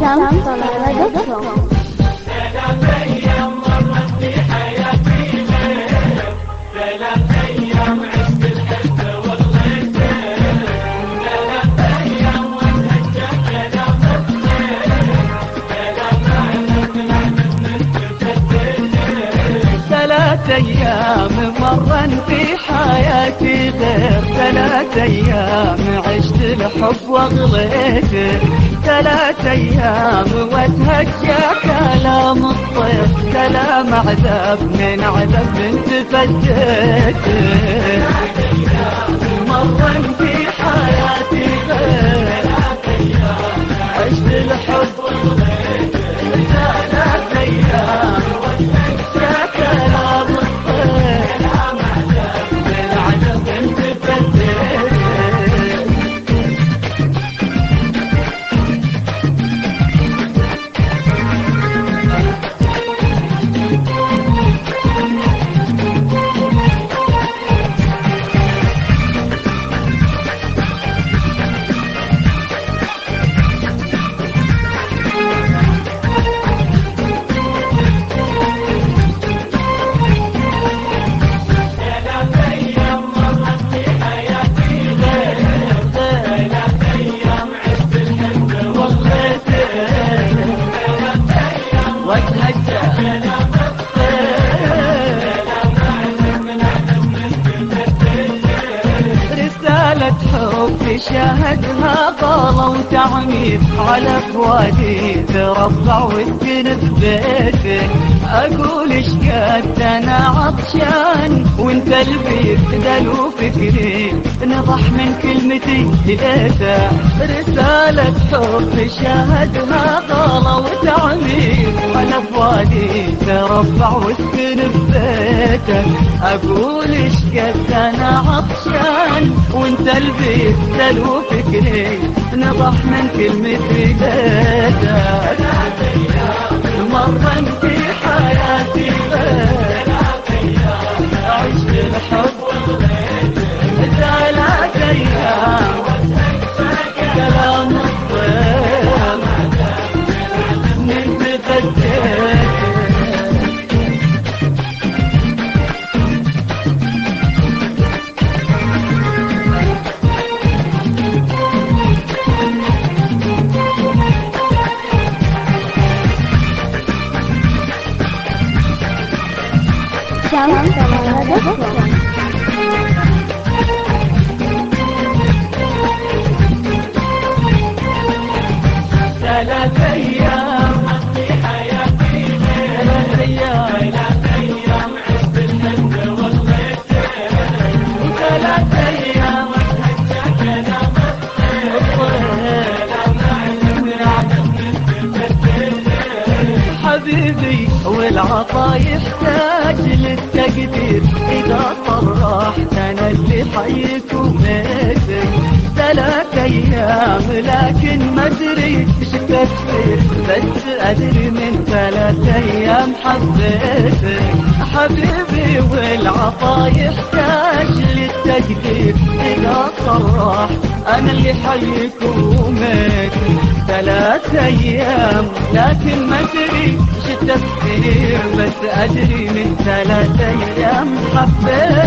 samsonara.com. ثلاث أيام مرن في حياتي غير 3 أيام عشت الحب وغليت 3 أيام واتهجى كلام الطير كلام عذاب من عذاب انت فديت 3 أيام مرن في حياتي غير 3 أيام عشت الحب وغليت 3 أيام حب شاهدها طالة وتعمير على فوادي تربع وتكن ببيتك أقول إيش قد أنا عطشان وانت البيت دلو فكري نضح من كلمتي لقيتها رسالة حب شاهدها طالة وتعمير على فوادي تربع وتكن ببيتك أقول إيش قد أنا عطشان وانت البيت دلو فكري نضح من كلمتي لقيتك مرن في حياتي عشت الحب 3 أيام كلام الطير من تفديت samsonara.com. 3 أيام في حياتي 3 أيام 3 أيام عشت الحب وغليت 3 أيام اتهجى كلام حبيبي والعطا يحتاج للتقدير إذا صرحت أنا اللي حيك وميتك 3 أيام لكن ما أدري إيش التفسير بس أدري من 3 أيام حبيتك حبيبي والعطا يحتاج للتقدير إذا صرحت أنا اللي حيك وميتك 3 أيام لكن ما أدري إيش التفسير بس أدري من 3 أيام حبيتك